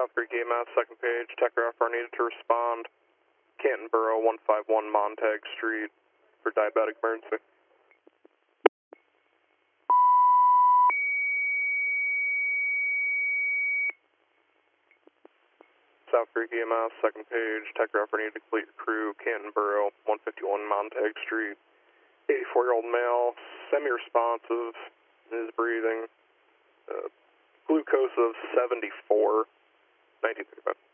South Creek EMS, second page. Techgraph are needed to respond. Canton Borough, 151 Montag Street for diabetic emergency. South Creek EMS, second page. Techgraph are needed to complete your crew. Canton Borough, 151 Montag Street. 84-year-old male, semi-responsive, is breathing. Glucose of 74, 1935.